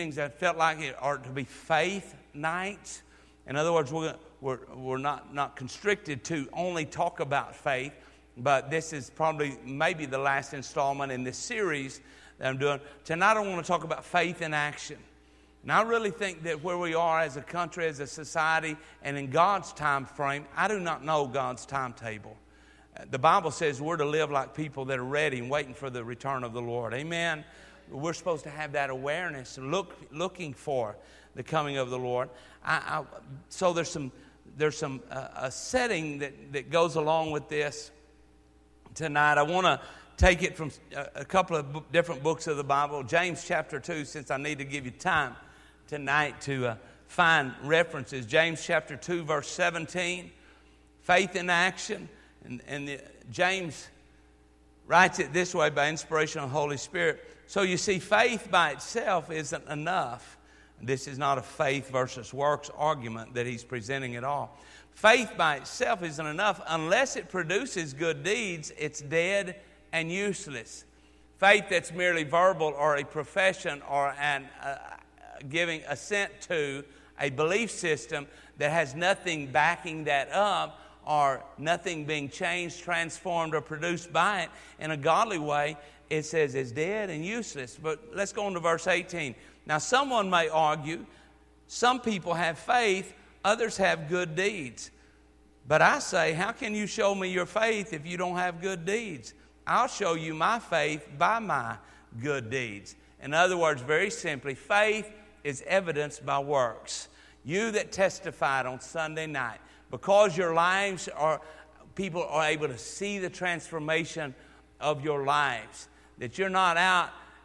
things that felt like it are to be faith nights. In other words, we're not constricted to only talk about faith, but this is maybe the last installment in this series that I'm doing. Tonight I want to talk about faith in action. And I really think that where we are as a country, as a society, and in God's time frame, I do not know God's timetable. The Bible says we're to live like people that are ready and waiting for the return of the Lord. Amen. We're supposed to have that awareness and looking for the coming of the Lord. So there's some a setting that goes along with this tonight. I want to take it from a couple of different books of the Bible. James chapter 2, since I need to give you time tonight to find references. James chapter 2, verse 17, faith in action. And James writes it this way by inspiration of the Holy Spirit. So you see, faith by itself isn't enough. This is not a faith versus works argument that he's presenting at all. Faith by itself isn't enough. Unless it produces good deeds, it's dead and useless. Faith that's merely verbal or a profession or giving assent to a belief system that has nothing backing that up, or nothing being changed, transformed, or produced by it in a godly way, it says it's dead and useless. But let's go on to verse 18. Now, someone may argue, some people have faith, others have good deeds. But I say, how can you show me your faith if you don't have good deeds? I'll show you my faith by my good deeds. In other words, very simply, faith is evidenced by works. You that testified on Sunday night, because your lives people are able to see the transformation of your lives. That you're not out,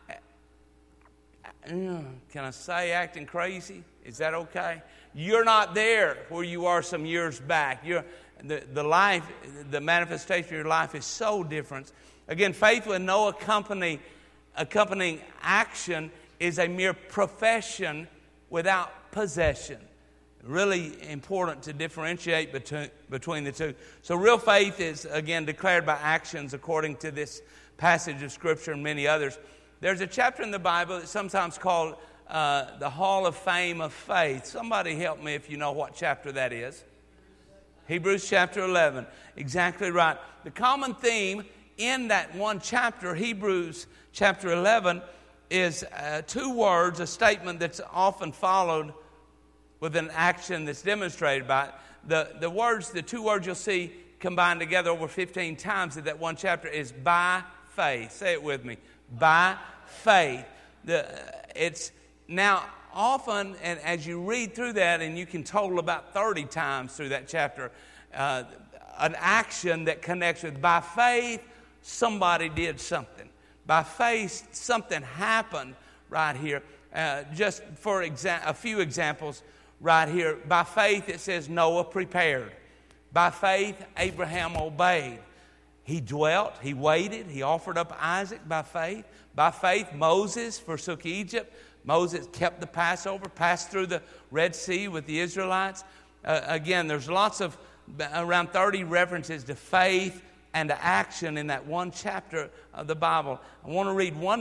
can I say acting crazy? Is that okay? You're not there where you are some years back. The manifestation of your life is so different. Again, faith with no accompanying action is a mere profession without possession. Really important to differentiate between the two. So real faith is, again, declared by actions according to this passage of Scripture and many others. There's a chapter in the Bible that's sometimes called the Hall of Fame of Faith. Somebody help me if you know what chapter that is. Hebrews chapter 11. Exactly right. The common theme in that one chapter, Hebrews chapter 11, is two words, a statement that's often followed with an action that's demonstrated by it. The two words you'll see combined together over 15 times in that one chapter is by faith. Say it with me. By faith. It's now often, and as you read through that, and you can total about 30 times through that chapter, an action that connects with by faith, somebody did something. By faith, something happened right here. Just for a few examples, right here, by faith it says Noah prepared. By faith Abraham obeyed. He dwelt, he waited, he offered up Isaac by faith. By faith Moses forsook Egypt. Moses kept the Passover, passed through the Red Sea with the Israelites. Again, there's lots of, around 30 references to faith and to action in that one chapter of the Bible. I want to read one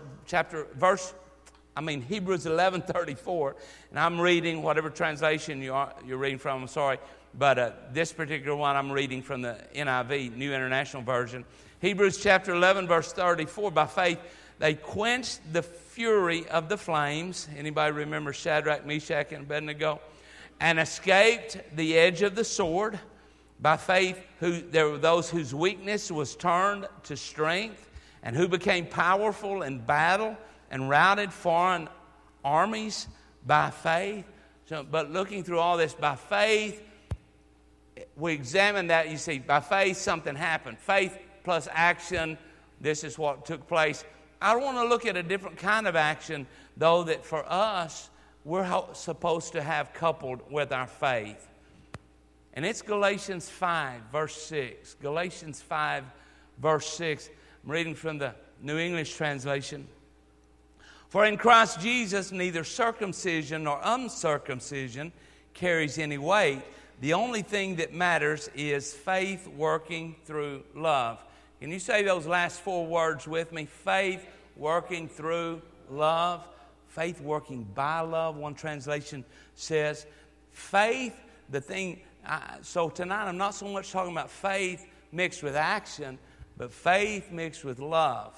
Hebrews 11:34, and I'm reading whatever translation you're reading from. I'm sorry, but this particular one I'm reading from the NIV, New International Version. Hebrews chapter 11, verse 34. By faith, they quenched the fury of the flames. Anybody remember Shadrach, Meshach, and Abednego? And escaped the edge of the sword. By faith, there were those whose weakness was turned to strength, and who became powerful in battle, and routed foreign armies by faith. But looking through all this, by faith, we examine that. You see, by faith, something happened. Faith plus action, this is what took place. I want to look at a different kind of action, though, that for us, we're supposed to have coupled with our faith. And it's Galatians 5, verse 6. Galatians 5, verse 6. I'm reading from the New English Translation. For in Christ Jesus, neither circumcision nor uncircumcision carries any weight. The only thing that matters is faith working through love. Can you say those last four words with me? Faith working through love. faith working by love, one translation says. Faith, the thing, so tonight I'm not so much talking about faith mixed with action, but faith mixed with love.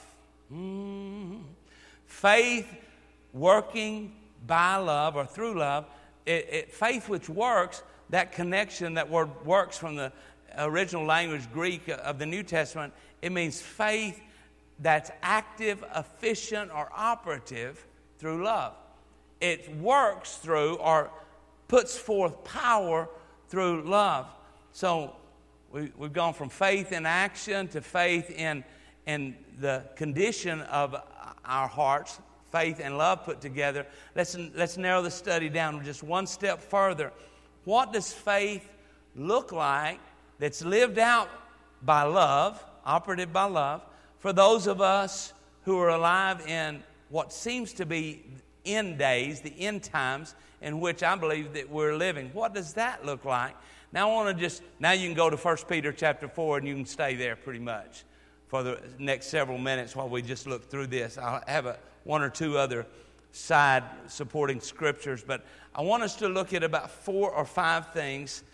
Faith working by love or through love. Faith which works, that connection, that word works from the original language Greek of the New Testament, it means faith that's active, efficient, or operative through love. It works through or puts forth power through love. So we've gone from faith in action to faith in the condition of our hearts, faith and love put together. Let's narrow the study down just one step further. What does faith look like that's lived out by love, operated by love, for those of us who are alive in what seems to be end days, the end times in which I believe that we're living? What does that look like? Now you can go to 1 Peter chapter 4 and you can stay there pretty much for the next several minutes while we just look through this. I'll have one or two other side supporting scriptures, but I want us to look at about 4 or 5 things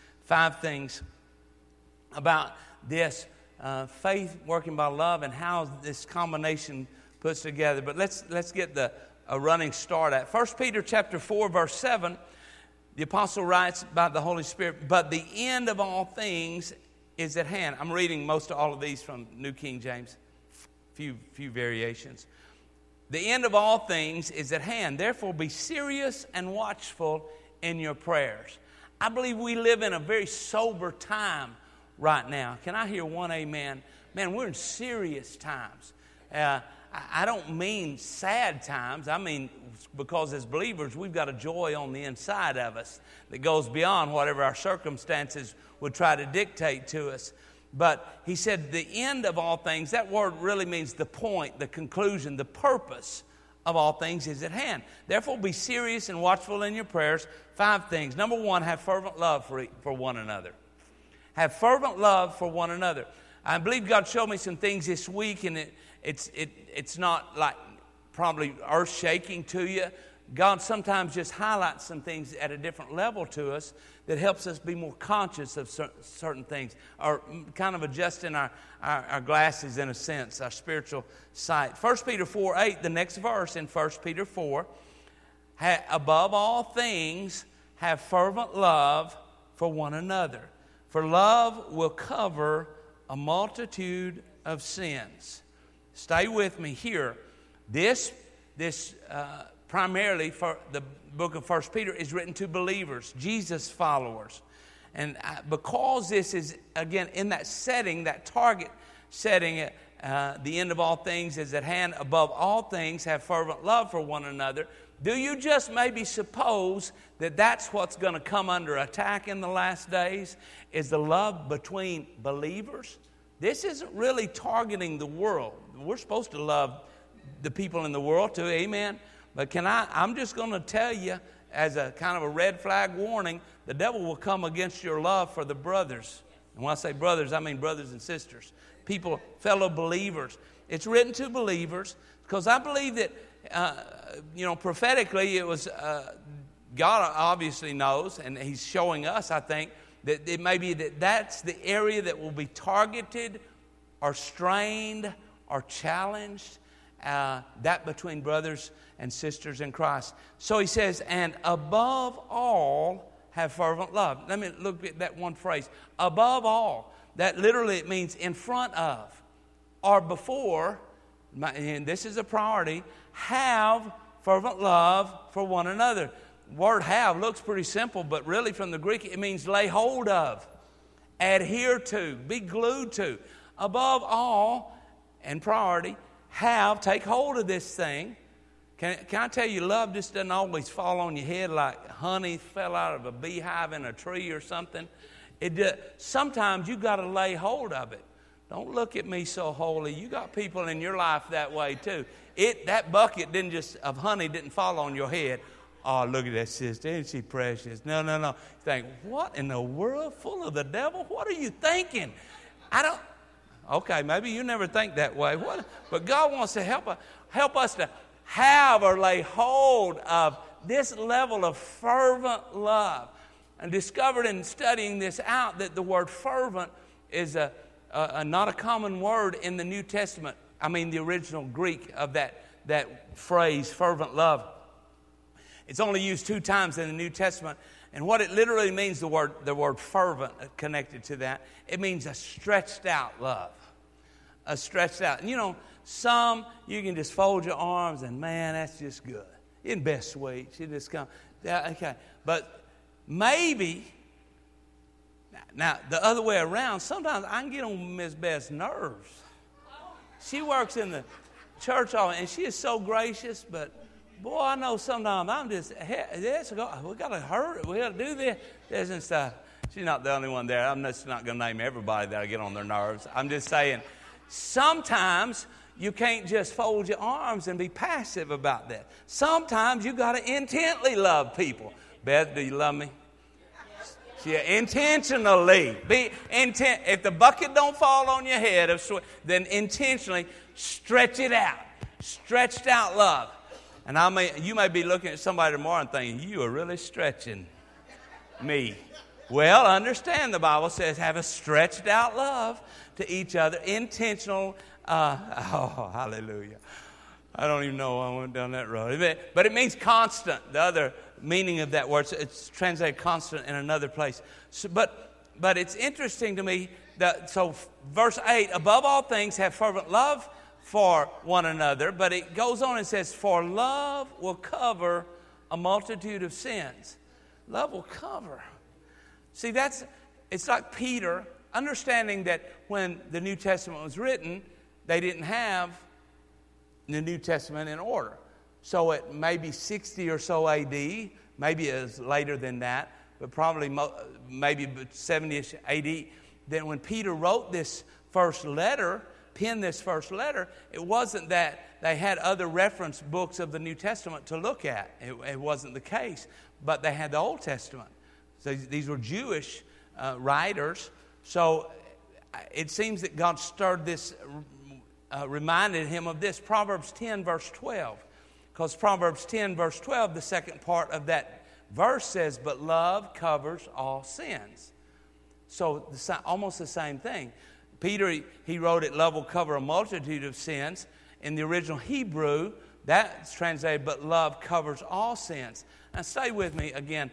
about this faith working by love and how this combination puts together. But let's get a running start at 1 Peter chapter 4 verse 7. The apostle writes about the Holy Spirit, but the end of all things is at hand. I'm reading most of all of these from New King James, few variations. The end of all things is at hand. Therefore, be serious and watchful in your prayers. I believe we live in a very sober time right now. Can I hear one amen? Man, we're in serious times. I don't mean sad times. I mean, because as believers, we've got a joy on the inside of us that goes beyond whatever our circumstances would try to dictate to us. But he said the end of all things, that word really means the point, the conclusion, the purpose of all things is at hand. Therefore, be serious and watchful in your prayers. 5 things. Number 1, have fervent love for one another. Have fervent love for one another. I believe God showed me some things this week, and it's not like probably earth-shaking to you. God sometimes just highlights some things at a different level to us that helps us be more conscious of certain things, or kind of adjusting our glasses in a sense, our spiritual sight. 1 Peter 4:8, the next verse in 1 Peter 4, above all things, have fervent love for one another, for love will cover a multitude of sins. Stay with me here. This primarily for the book of 1 Peter is written to believers, Jesus followers. And because this is, again, in that setting, that target setting, the end of all things is at hand, above all things have fervent love for one another. Do you just maybe suppose that that's what's going to come under attack in the last days, is the love between believers? This isn't really targeting the world. We're supposed to love the people in the world too, amen? But I'm just going to tell you, as a kind of a red flag warning, the devil will come against your love for the brothers. And when I say brothers, I mean brothers and sisters, people, fellow believers. It's written to believers because I believe that, prophetically, it was God obviously knows, and He's showing us, I think, that it may be that's the area that will be targeted or strained or challenged, that between brothers and sisters in Christ. So he says, and above all, have fervent love. Let me look at that one phrase. Above all. That literally it means in front of or before, and this is a priority, have fervent love for one another. Word have looks pretty simple, but really from the Greek it means lay hold of, adhere to, be glued to. Above all, and priority, take hold of this thing. Can I tell you, love just doesn't always fall on your head like honey fell out of a beehive in a tree or something. Sometimes you got to lay hold of it. Don't look at me so holy. You got people in your life that way too. That bucket of honey didn't fall on your head. Oh, look at that sister. Isn't she precious? No. You think, what in the world? Full of the devil? What are you thinking? Okay, maybe you never think that way. But God wants to help us to have or lay hold of this level of fervent love. And discovered in studying this out that the word fervent is not a common word in the New Testament. I mean the original Greek of that phrase, fervent love. It's only used 2 times in the New Testament. And what it literally means, the word fervent connected to that, it means a stretched out love. A stretched out. And you know, some you can just fold your arms and man, that's just good. Isn't best sweet? You just come, yeah, okay. But maybe, now the other way around, sometimes I can get on Miss Beth's nerves. She works in the church office and she is so gracious, but boy, I know sometimes I'm just, we got to hurry, we got to do this and stuff. She's not the only one there. I'm just not going to name everybody that I get on their nerves. I'm just saying, sometimes you can't just fold your arms and be passive about that. Sometimes you got to intently love people. Beth, do you love me? Yeah, intentionally. Be intent. If the bucket don't fall on your head, then intentionally stretch it out. Stretched out love. And you may be looking at somebody tomorrow and thinking, you are really stretching me. Well, understand the Bible says have a stretched out love to each other. Intentional. Hallelujah. I don't even know why I went down that road. But it means constant. The other meaning of that word, it's translated constant in another place. So, but it's interesting to me that, so verse 8, above all things have fervent love for one another. But it goes on and says, for love will cover a multitude of sins. Love will cover. See, it's like Peter, understanding that when the New Testament was written, they didn't have the New Testament in order. So it may be 60 or so AD, maybe it's later than that, but probably maybe 70-ish AD. Then when Peter wrote this first letter, penned this first letter, it wasn't that they had other reference books of the New Testament to look at. It wasn't the case. But they had the Old Testament. So these were Jewish writers. So it seems that God stirred this, reminded him of this. Proverbs 10, verse 12. Because Proverbs 10, verse 12, the second part of that verse says, but love covers all sins. So almost the same thing. Peter, he wrote it, love will cover a multitude of sins. In the original Hebrew, that's translated, but love covers all sins. Now stay with me again.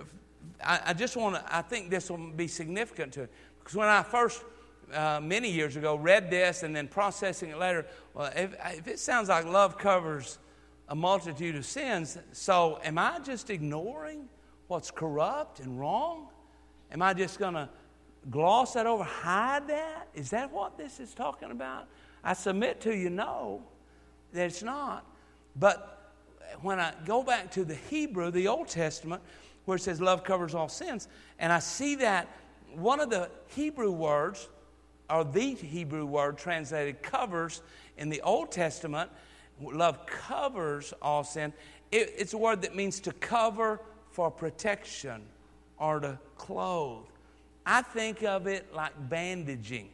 I think this will be significant to it. Because when I first, many years ago, read this and then processing it later, well, if it sounds like love covers a multitude of sins, so am I just ignoring what's corrupt and wrong? Am I just going to gloss that over, hide that? Is that what this is talking about? I submit to you, no, that it's not. But when I go back to the Hebrew, the Old Testament, where it says love covers all sins, and I see that one of the Hebrew words, or the Hebrew word translated covers in the Old Testament, love covers all sin. It's a word that means to cover for protection or to clothe. I think of it like bandaging.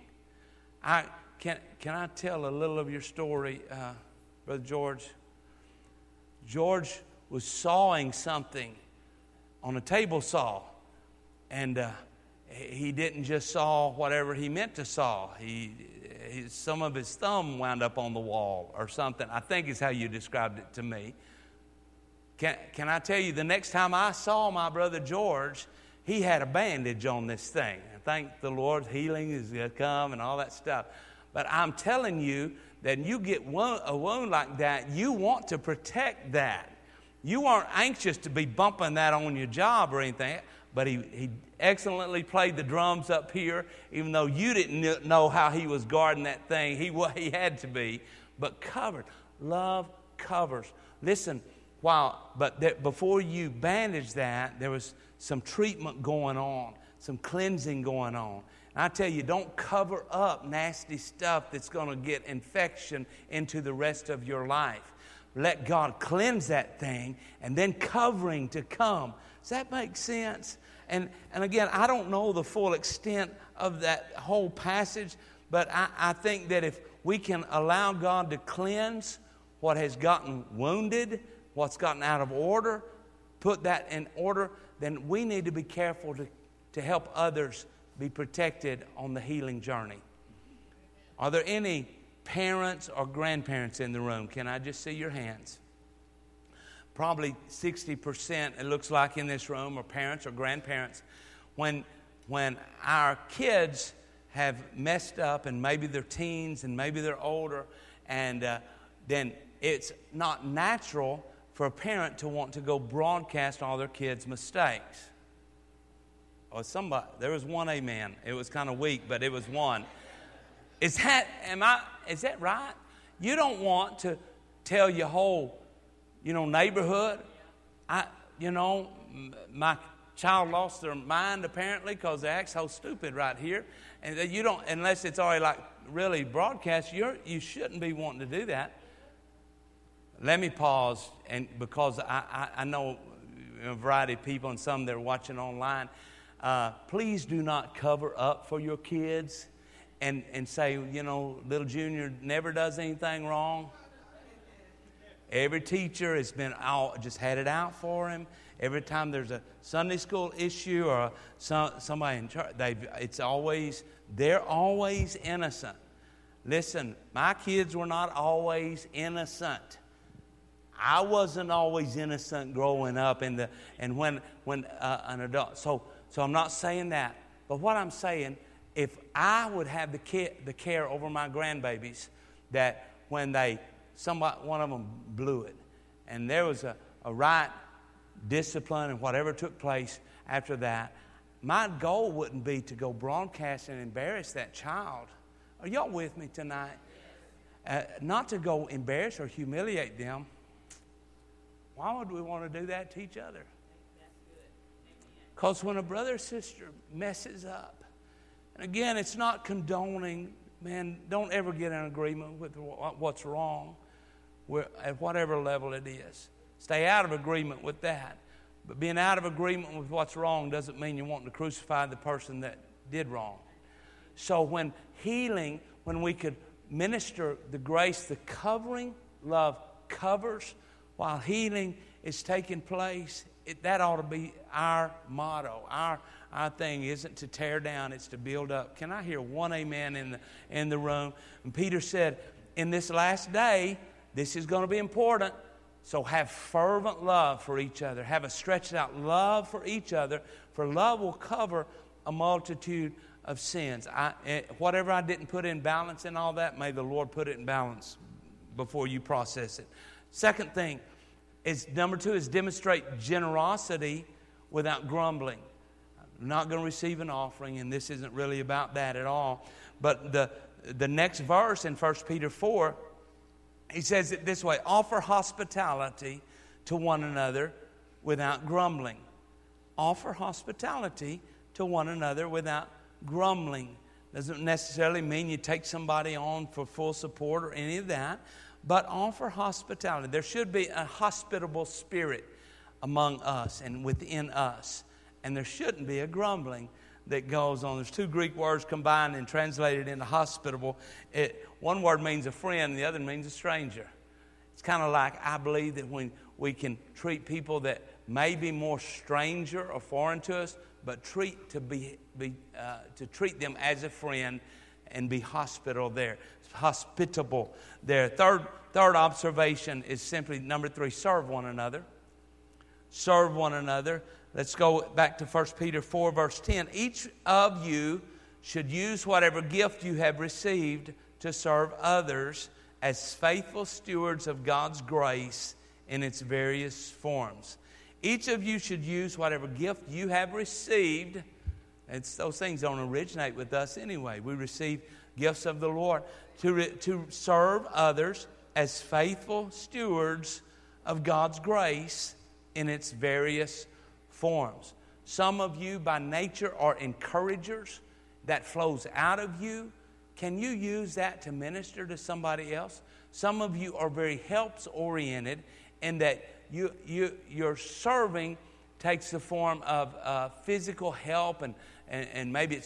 Can I tell a little of your story, Brother George? George was sawing something on a table saw, and he didn't just saw whatever he meant to saw. Some of his thumb wound up on the wall or something, I think is how you described it to me. Can I tell you, the next time I saw my brother George, he had a bandage on this thing. And thank the Lord, healing is going to come and all that stuff. But I'm telling you that you get a wound like that, you want to protect that. You aren't anxious to be bumping that on your job or anything. But he excellently played the drums up here, even though you didn't know how he was guarding that thing. He had to be, but covered. Love covers. Listen, before you bandage that, there was some treatment going on, some cleansing going on. And I tell you, don't cover up nasty stuff that's going to get infection into the rest of your life. Let God cleanse that thing, and then covering to come. Does that make sense? And again, I don't know the full extent of that whole passage, but I think that if we can allow God to cleanse what has gotten wounded, what's gotten out of order, put that in order, then we need to be careful to help others be protected on the healing journey. Are there any parents or grandparents in the room? Can I just see your hands? Probably 60%, it looks like, in this room are parents or grandparents. When our kids have messed up, and maybe they're teens and maybe they're older, and then it's not natural for a parent to want to go broadcast all their kids' mistakes. Oh, there was one amen. It was kind of weak, but it was one. Is that right? You don't want to tell your whole, neighborhood. My child lost their mind apparently because they act so stupid right here, and you don't, unless it's already like really broadcast. You shouldn't be wanting to do that. Let me pause, and because I know a variety of people and some that are watching online. Please do not cover up for your kids and say, little Junior never does anything wrong. Every teacher has just had it out for him. Every time there's a Sunday school issue or somebody in church, they're always innocent. Listen, my kids were not always innocent. I wasn't always innocent growing up, and when an adult. So I'm not saying that, but what I'm saying, if I would have the care over my grandbabies, that when one of them blew it, and there was a right discipline and whatever took place after that, my goal wouldn't be to go broadcast and embarrass that child. Are y'all with me tonight? Not to go embarrass or humiliate them. Why would we want to do that to each other? Because when a brother or sister messes up, and again, it's not condoning, man, don't ever get in agreement with what's wrong at whatever level it is. Stay out of agreement with that. But being out of agreement with what's wrong doesn't mean you're wanting to crucify the person that did wrong. So when we could minister the grace, the covering, love covers, while healing is taking place, that ought to be our motto. Our thing isn't to tear down, it's to build up. Can I hear one amen in the room? And Peter said, in this last day, this is going to be important. So have fervent love for each other. Have a stretched out love for each other. For love will cover a multitude of sins. Whatever I didn't put in balance and all that, may the Lord put it in balance before you process it. Second thing is, number 2, is demonstrate generosity without grumbling. I'm not going to receive an offering, and this isn't really about that at all. But the next verse in 1 Peter 4, he says it this way: offer hospitality to one another without grumbling. Offer hospitality to one another without grumbling. Doesn't necessarily mean you take somebody on for full support or any of that. But offer hospitality. There should be a hospitable spirit among us and within us. And there shouldn't be a grumbling that goes on. There's 2 Greek words combined and translated into hospitable. One word means a friend, the other means a stranger. It's kind of like, I believe that when we can treat people that may be more stranger or foreign to us, but treat them as a friend and be hospitable there. Third observation is simply number 3, serve one another. Serve one another. Let's go back to 1 Peter 4, verse 10. Each of you should use whatever gift you have received to serve others as faithful stewards of God's grace in its various forms. Each of you should use whatever gift you have received. Those things don't originate with us anyway. We receive gifts of the Lord to serve others as faithful stewards of God's grace in its various forms. Some of you by nature are encouragers. That flows out of you. Can you use that to minister to somebody else? Some of you are very helps-oriented in that your serving takes the form of physical help, and maybe it's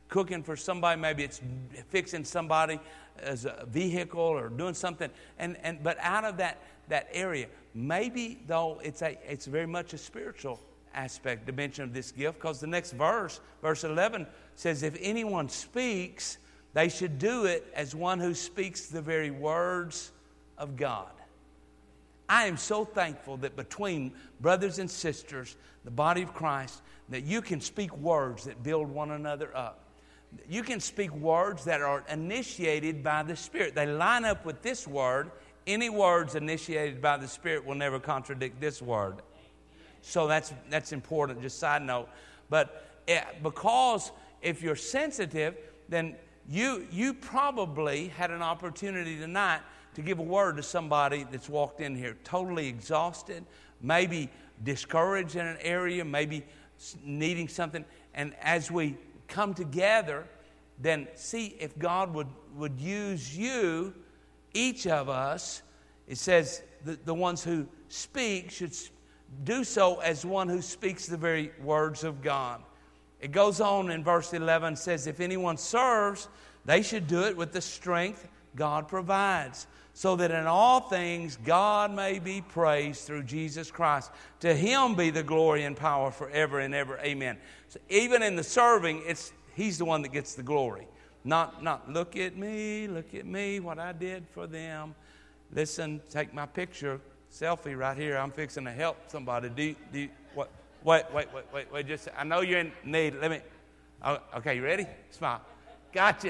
cooking for somebody. Maybe it's fixing somebody as a vehicle or doing something. But out of that area, maybe though it's very much a spiritual aspect, dimension of this gift, because the next verse 11, says, if anyone speaks, they should do it as one who speaks the very words of God. I am so thankful that between brothers and sisters, the body of Christ, that you can speak words that build one another up. You can speak words that are initiated by the Spirit. They line up with this word. Any words initiated by the Spirit will never contradict this word. So that's important, just side note. But because if you're sensitive, then you probably had an opportunity tonight to give a word to somebody that's walked in here totally exhausted, maybe discouraged in an area, maybe needing something. And as we come together, then see if God would use you, each of us. It says the ones who speak should do so as one who speaks the very words of God. It goes on in verse 11, says, if anyone serves, they should do it with the strength God provides, so that in all things God may be praised through Jesus Christ. To Him be the glory and power forever and ever. Amen. So even in the serving, He's the one that gets the glory. Not look at me, what I did for them. Listen, take my picture, selfie right here. I'm fixing to help somebody. What? Wait. Just, I know you're in need. Let me. Okay, you ready? Smile. Gotcha.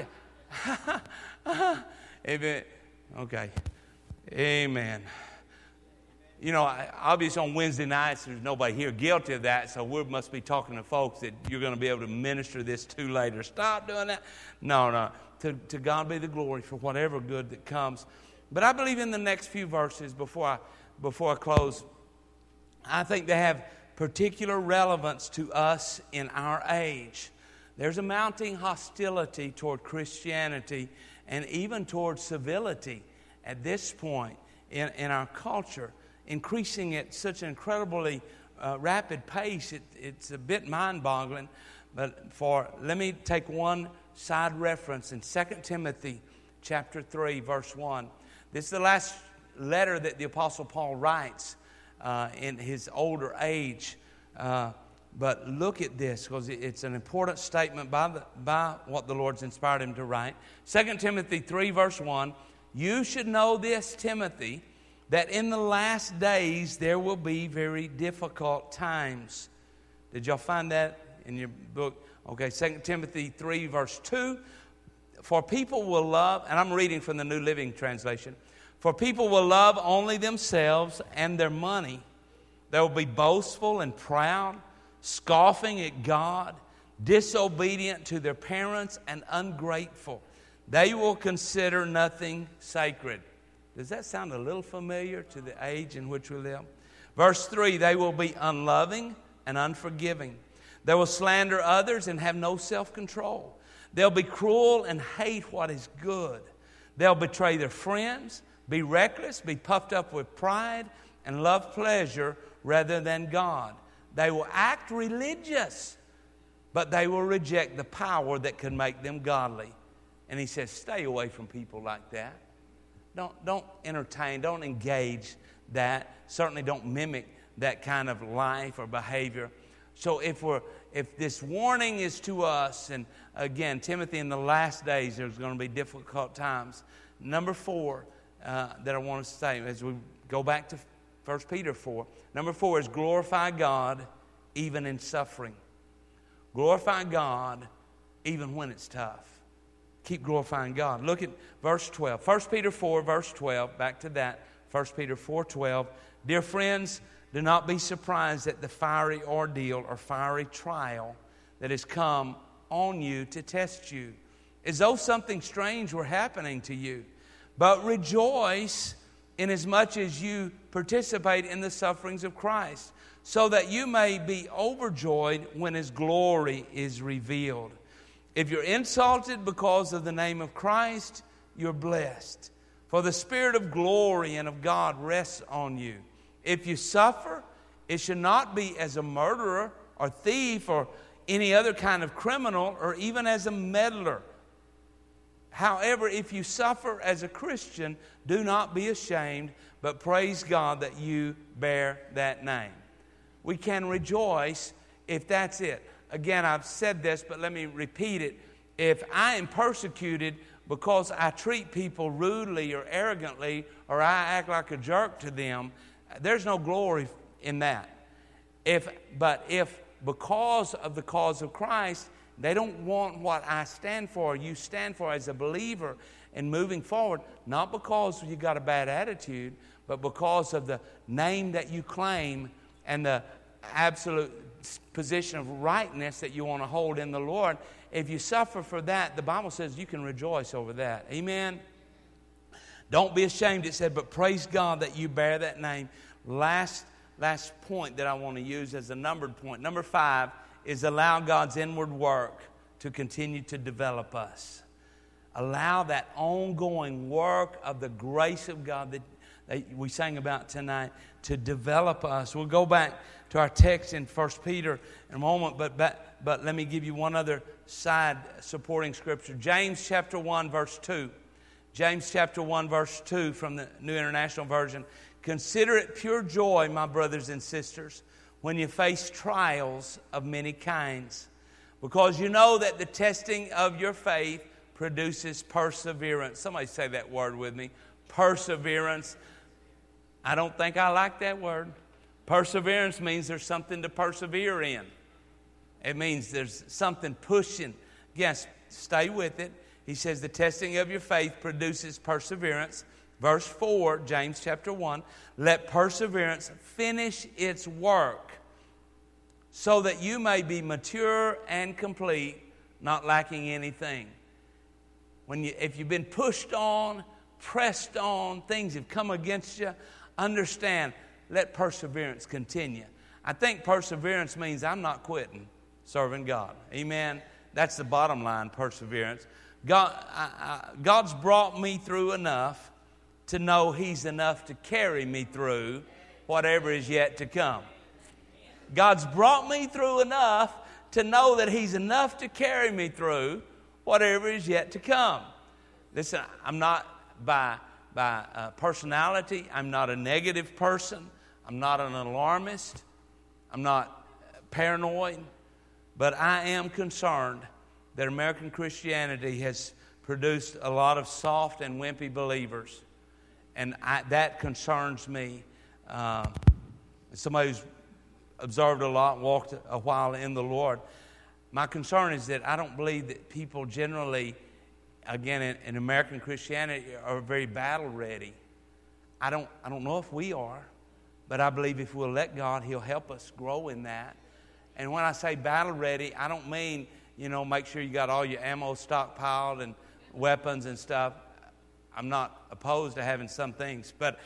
Amen. Okay. Amen. You know, obviously on Wednesday nights, there's nobody here guilty of that, so we must be talking to folks that you're going to be able to minister this to later. Stop doing that. No. To God be the glory for whatever good that comes. But I believe in the next few verses before I close, I think they have particular relevance to us in our age. There's a mounting hostility toward Christianity and even toward civility at this point in our culture, increasing at such an incredibly rapid pace. It's a bit mind-boggling. But let me take one side reference in 2 Timothy chapter 3, verse 1. This is the last letter that the Apostle Paul writes in his older age. But look at this, because it's an important statement by what the Lord's inspired him to write. 2 Timothy 3, verse 1, you should know this, Timothy, that in the last days there will be very difficult times. Did y'all find that in your book? Okay, 2 Timothy 3, verse 2. For people will love, and I'm reading from the New Living Translation, for people will love only themselves and their money. They will be boastful and proud, scoffing at God, disobedient to their parents, and ungrateful. They will consider nothing sacred. Does that sound a little familiar to the age in which we live? Verse 3, they will be unloving and unforgiving. They will slander others and have no self-control. They'll be cruel and hate what is good. They'll betray their friends, be reckless, be puffed up with pride, and love pleasure rather than God. They will act religious, but they will reject the power that can make them godly. And he says, stay away from people like that. Don't entertain, don't engage that. Certainly don't mimic that kind of life or behavior. So if this warning is to us, and again, Timothy, in the last days, there's going to be difficult times. Number 4 that I want to say as we go back to 1 Peter 4. Number 4 is glorify God even in suffering. Glorify God even when it's tough. Keep glorifying God. Look at verse 12. 1 Peter 4, verse 12. Back to that. 1 Peter 4:12. Dear friends, do not be surprised at the fiery ordeal or fiery trial that has come on you to test you, as though something strange were happening to you. But rejoice inasmuch as you participate in the sufferings of Christ, so that you may be overjoyed when His glory is revealed. If you're insulted because of the name of Christ, you're blessed. For the Spirit of glory and of God rests on you. If you suffer, it should not be as a murderer or thief or any other kind of criminal or even as a meddler. However, if you suffer as a Christian, do not be ashamed, but praise God that you bear that name. We can rejoice if that's it. Again, I've said this, but let me repeat it. If I am persecuted because I treat people rudely or arrogantly, or I act like a jerk to them, there's no glory in that. But if because of the cause of Christ, they don't want what I stand for, you stand for as a believer and moving forward, not because you got a bad attitude, but because of the name that you claim and the absolute position of rightness that you want to hold in the Lord. If you suffer for that, the Bible says you can rejoice over that. Amen? Don't be ashamed, it said, but praise God that you bear that name. Last point that I want to use as a numbered point. Number 5 is allow God's inward work to continue to develop us. Allow that ongoing work of the grace of God that we sang about tonight to develop us. We'll go back to our text in 1 Peter in a moment, but let me give you one other side supporting scripture. James chapter 1, verse 2. James chapter 1, verse 2 from the New International Version. Consider it pure joy, my brothers and sisters, when you face trials of many kinds, because you know that the testing of your faith produces perseverance. Somebody say that word with me. Perseverance. I don't think I like that word. Perseverance means there's something to persevere in. It means there's something pushing. Yes, stay with it. He says the testing of your faith produces perseverance. Verse 4, James chapter 1, let perseverance finish its work so that you may be mature and complete, not lacking anything. If you've been pushed on, pressed on, things have come against you, understand, let perseverance continue. I think perseverance means I'm not quitting serving God. Amen? That's the bottom line, perseverance. God's brought me through enough to know He's enough to carry me through whatever is yet to come. God's brought me through enough to know that He's enough to carry me through whatever is yet to come. Listen, I'm not by personality, I'm not a negative person. I'm not an alarmist. I'm not paranoid. But I am concerned that American Christianity has produced a lot of soft and wimpy believers. And that concerns me. Somebody who's observed a lot, walked a while in the Lord. My concern is that I don't believe that people generally, again, in American Christianity, are very battle ready. I don't know if we are, but I believe if we'll let God, He'll help us grow in that. And when I say battle ready, I don't mean, make sure you got all your ammo stockpiled and weapons and stuff. I'm not opposed to having some things, but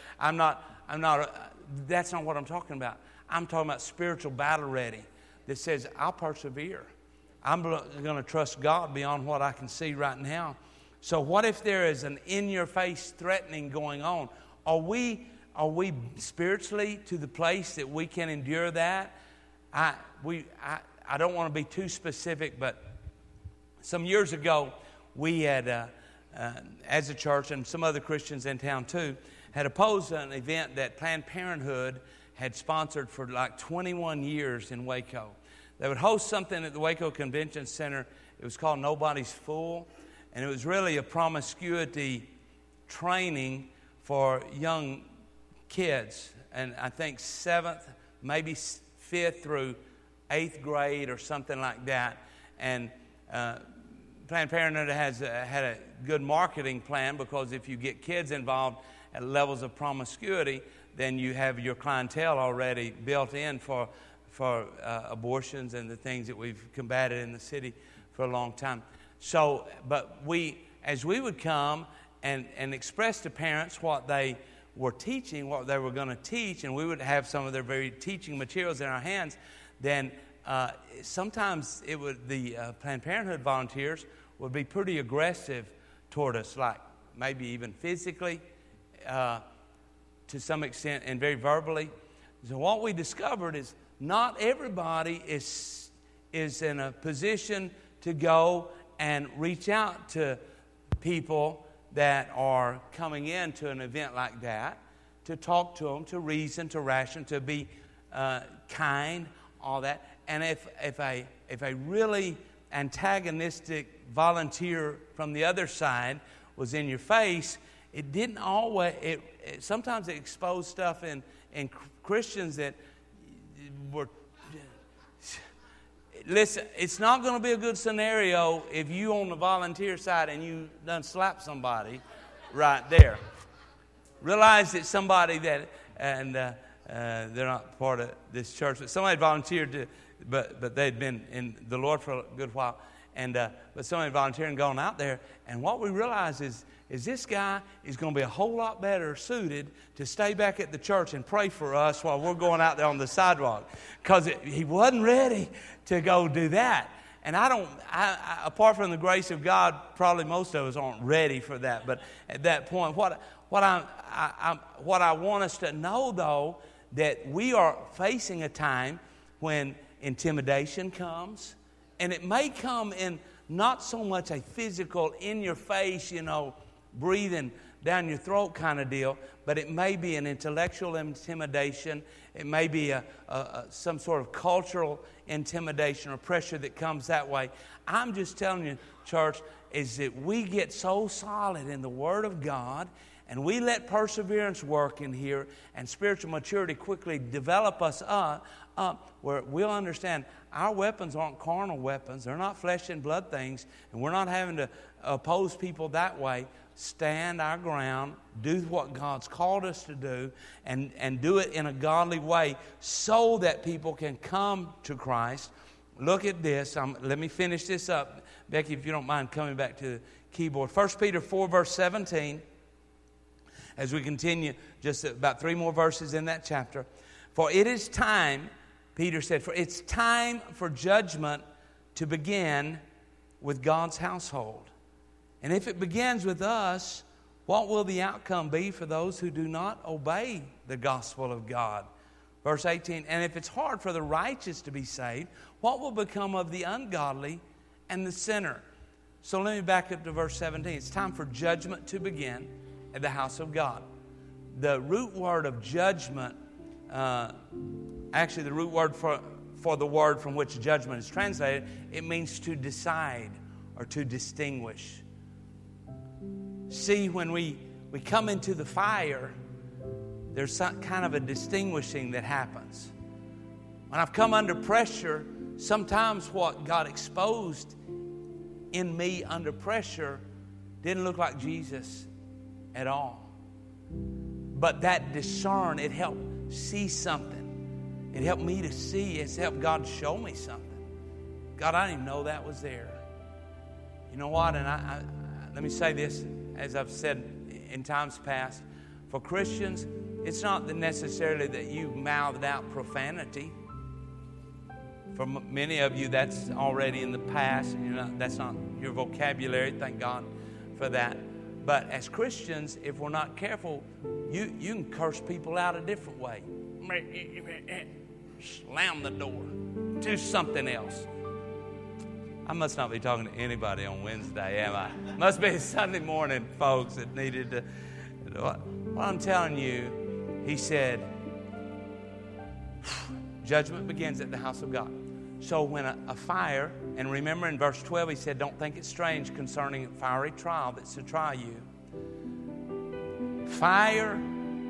that's not what I'm talking about. I'm talking about spiritual battle ready that says, I'll persevere. I'm going to trust God beyond what I can see right now. So what if there is an in-your-face threatening going on? Are we spiritually to the place that we can endure that? I don't want to be too specific, but some years ago, we had, as a church and some other Christians in town too, had opposed an event that Planned Parenthood had sponsored for like 21 years in Waco. They would host something at the Waco Convention Center. It was called Nobody's Fool, and it was really a promiscuity training for young kids, and I think 7th, maybe 5th through 8th grade or something like that. And Planned Parenthood had a good marketing plan, because if you get kids involved at levels of promiscuity, then you have your clientele already built in for abortions and the things that we've combated in the city for a long time. So, but as we would come and express to parents what they were teaching, what they were going to teach, and we would have some of their very teaching materials in our hands, then sometimes the Planned Parenthood volunteers would be pretty aggressive toward us, like maybe even physically, to some extent, and very verbally. So what we discovered is not everybody is is in a position to go and reach out to people that are coming into an event like that, to talk to them, to reason, to ration, to be kind, all that. And if a really antagonistic volunteer from the other side was in your face, it didn't always. Sometimes it exposed stuff in Christians that were. Listen, it's not going to be a good scenario if you on the volunteer side and you done slap somebody right there. Realize that somebody that, and they're not part of this church, but somebody volunteered to, but they'd been in the Lord for a good while, and but somebody volunteered and gone out there, and what we realize is this guy is going to be a whole lot better suited to stay back at the church and pray for us while we're going out there on the sidewalk, because he wasn't ready to go do that. And apart from the grace of God, probably most of us aren't ready for that. But at that point, what I want us to know, though, that we are facing a time when intimidation comes, and it may come in not so much a physical, in your face, breathing down your throat kind of deal, but it may be an intellectual intimidation. It may be some sort of cultural intimidation or pressure that comes that way. I'm just telling you, church, is that we get so solid in the Word of God, and we let perseverance work in here, and spiritual maturity quickly develop us up where we'll understand our weapons aren't carnal weapons. They're not flesh and blood things, and we're not having to oppose people that way. Stand our ground, do what God's called us to do, and do it in a godly way so that people can come to Christ. Look at this. Let me finish this up. Becky, if you don't mind coming back to the keyboard. 1 Peter 4, verse 17. As we continue, just about 3 more verses in that chapter. For it is time, Peter said, for it's time for judgment to begin with God's household. And if it begins with us, what will the outcome be for those who do not obey the gospel of God? Verse 18, and if it's hard for the righteous to be saved, what will become of the ungodly and the sinner? So let me back up to verse 17. It's time for judgment to begin at the house of God. The root word of judgment, actually the root word for the word from which judgment is translated, it means to decide or to distinguish. See, when we come into the fire, there's some kind of a distinguishing that happens. When I've come under pressure, sometimes what got exposed in me under pressure didn't look like Jesus at all. But that discern, it helped see something. It helped me to see. It's helped God show me something. God, I didn't even know that was there. You know what? And I let me say this, as I've said in times past, for Christians, it's not necessarily that you mouthed out profanity. For many of you, that's already in the past, and that's not your vocabulary. Thank God for that. But as Christians, if we're not careful, you can curse people out a different way. Slam the door. Do something else. I must not be talking to anybody on Wednesday, am I? Must be Sunday morning, folks, that needed to. What I'm telling you, he said, judgment begins at the house of God. So when a fire, and remember in verse 12, he said, don't think it strange concerning a fiery trial that's to try you. Fire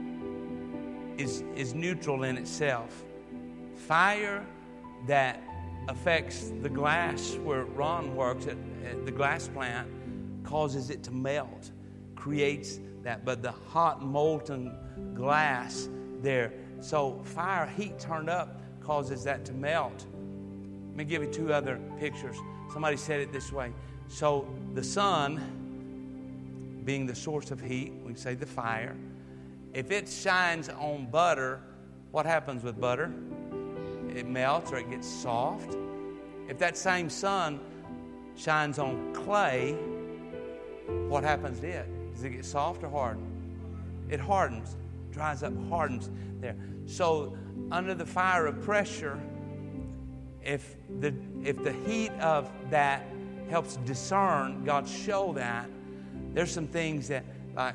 is neutral in itself. Fire that affects the glass where Ron works at the glass plant causes it to melt, creates that. But the hot molten glass there, so fire, heat turned up, causes that to melt. Let me give you 2 other pictures. Somebody said it this way. So the sun, being the source of heat, we say the fire, if it shines on butter, what happens with butter? It melts or it gets soft. If that same sun shines on clay, what happens to it? Does it get soft or harden? It hardens, dries up, hardens there. So under the fire of pressure, if the heat of that helps discern, God show that, there's some things that like,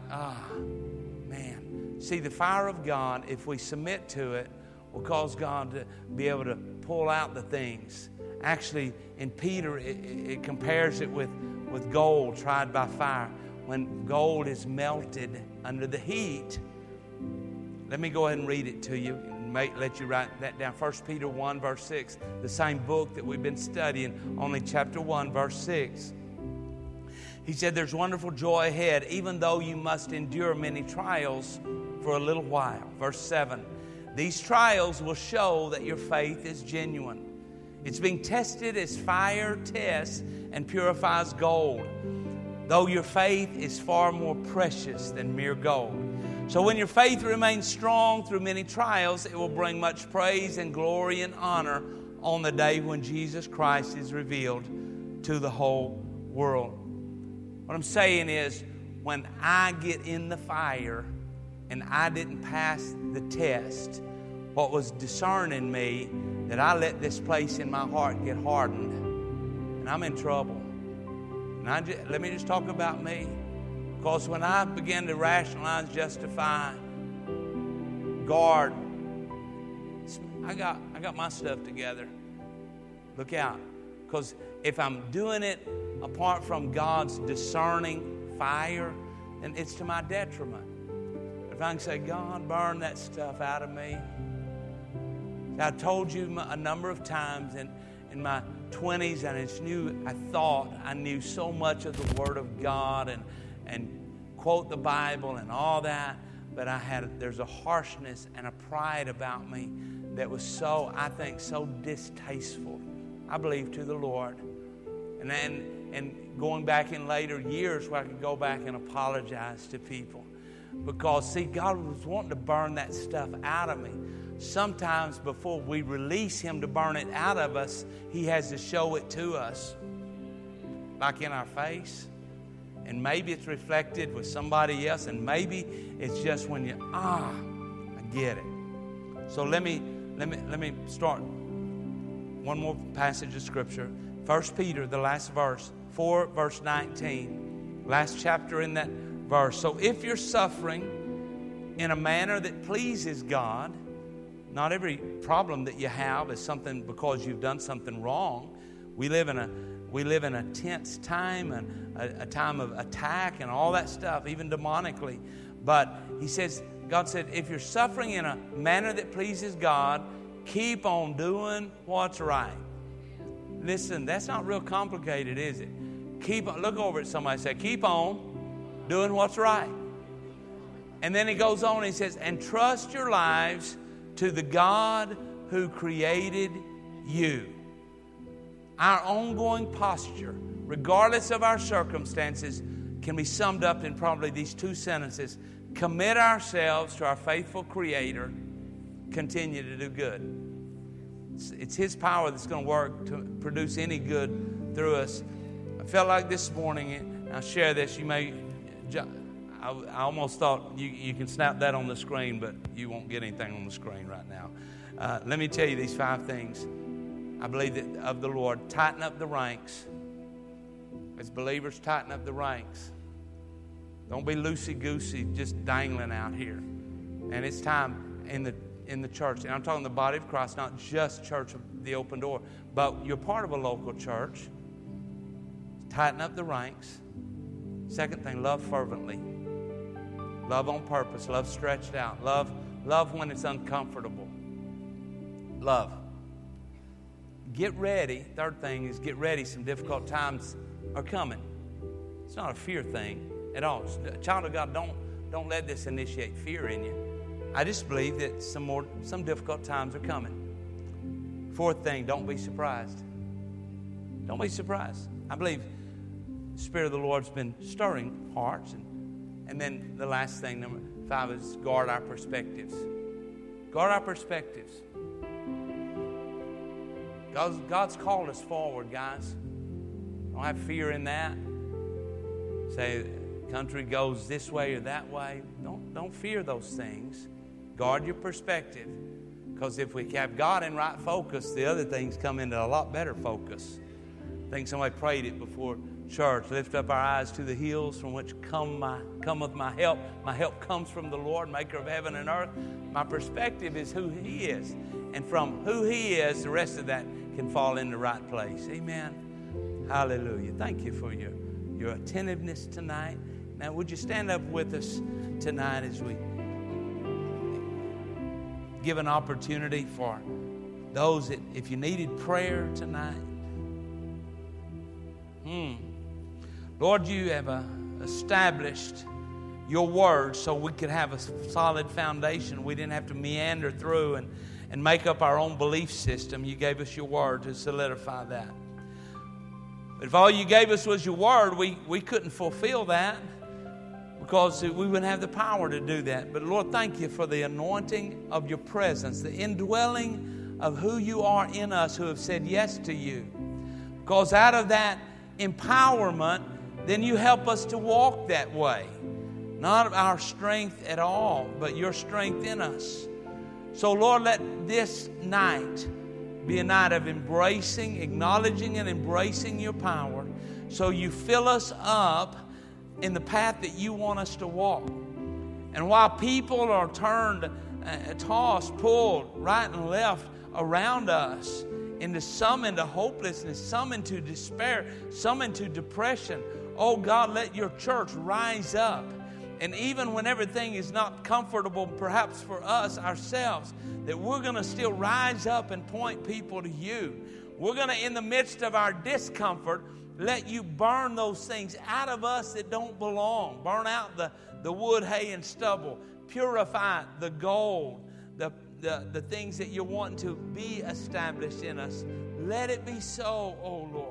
man. See, the fire of God, if we submit to it, will cause God to be able to pull out the things. Actually, in Peter, it compares it with gold tried by fire. When gold is melted under the heat, let me go ahead and read it to you. Let you write that down. 1 Peter 1, verse 6, the same book that we've been studying, only chapter 1, verse 6. He said, there's wonderful joy ahead, even though you must endure many trials for a little while. Verse 7, these trials will show that your faith is genuine. It's being tested as fire tests and purifies gold, though your faith is far more precious than mere gold. So when your faith remains strong through many trials, it will bring much praise and glory and honor on the day when Jesus Christ is revealed to the whole world. What I'm saying is, when I get in the fire and I didn't pass the test, what was discerning me, that I let this place in my heart get hardened, and I'm in trouble. And let me just talk about me. Because when I began to rationalize, justify, guard, I got my stuff together. Look out. Because if I'm doing it apart from God's discerning fire, then it's to my detriment. If I can say, God, burn that stuff out of me. I told you a number of times in my 20s, I thought I knew so much of the Word of God and quote the Bible and all that, but there's a harshness and a pride about me that was so distasteful, I believe, to the Lord. And going back in later years where I could go back and apologize to people. Because, see, God was wanting to burn that stuff out of me. Sometimes before we release Him to burn it out of us, He has to show it to us, like in our face. And maybe it's reflected with somebody else, and maybe it's just when I get it. So let me start one more passage of Scripture. 1 Peter, the last verse, 4, verse 19. Last chapter in that verse. So if you're suffering in a manner that pleases God, not every problem that you have is something because you've done something wrong. We live in a tense time and a time of attack and all that stuff, even demonically. But he says, God said, if you're suffering in a manner that pleases God, keep on doing what's right. Listen, that's not real complicated, is it? Look over at somebody and say, keep on doing what's right. And then he goes on and he says, and trust your lives to the God who created you. Our ongoing posture, regardless of our circumstances, can be summed up in probably these two sentences. Commit ourselves to our faithful Creator. Continue to do good. It's His power that's going to work to produce any good through us. I felt like this morning, and I'll share this. I almost thought you can snap that on the screen, but you won't get anything on the screen right now. Let me tell you these 5 things. I believe that of the Lord. Tighten up the ranks. As believers, tighten up the ranks. Don't be loosey-goosey, just dangling out here. And it's time in the church. And I'm talking the body of Christ, not just Church of the Open Door. But you're part of a local church. Tighten up the ranks. Second thing, love fervently. Love on purpose. Love stretched out. Love when it's uncomfortable. Love. Get ready. Third thing is get ready. Some difficult times are coming. It's not a fear thing at all. A child of God, don't let this initiate fear in you. I just believe that some difficult times are coming. Fourth thing, don't be surprised. Don't be surprised. I believe the Spirit of the Lord's been stirring hearts. And then the last thing, number 5, is guard our perspectives. Guard our perspectives. God's called us forward, guys. Don't have fear in that. Say the country goes this way or that way. Don't fear those things. Guard your perspective. Because if we have God in right focus, the other things come into a lot better focus. I think somebody prayed it before church. Lift up our eyes to the hills from which cometh my help. My help comes from the Lord, maker of heaven and earth. My perspective is who He is. And from who He is, the rest of that can fall in the right place. Amen. Hallelujah. Thank you for your attentiveness tonight. Now, would you stand up with us tonight as we give an opportunity for those that, if you needed prayer tonight. Lord, you have established your word so we could have a solid foundation. We didn't have to meander through and make up our own belief system. You gave us your word to solidify that. But if all you gave us was your word, we couldn't fulfill that because we wouldn't have the power to do that. But Lord, thank you for the anointing of your presence, the indwelling of who you are in us who have said yes to you. Because out of that empowerment, then you help us to walk that way. Not our strength at all, but your strength in us. So Lord, let this night be a night of embracing, acknowledging and embracing your power so you fill us up in the path that you want us to walk. And while people are turned, tossed, pulled right and left around us, some into hopelessness, some into despair, some into depression, oh God, let your church rise up. And even when everything is not comfortable, perhaps for us ourselves, that we're going to still rise up and point people to you. We're going to, in the midst of our discomfort, let you burn those things out of us that don't belong. Burn out the wood, hay, and stubble. Purify the gold, the things that you're wanting to be established in us. Let it be so, oh Lord.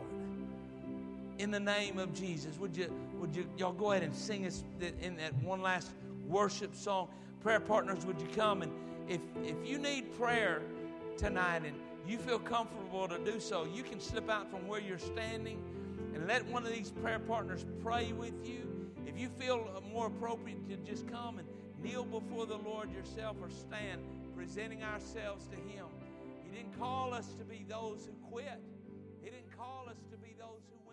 In the name of Jesus, would you y'all go ahead and sing us in that one last worship song? Prayer partners, would you come? And if you need prayer tonight and you feel comfortable to do so, you can slip out from where you're standing and let one of these prayer partners pray with you. If you feel more appropriate to just come and kneel before the Lord yourself or stand, presenting ourselves to Him. He didn't call us to be those who quit. He didn't call us to be those who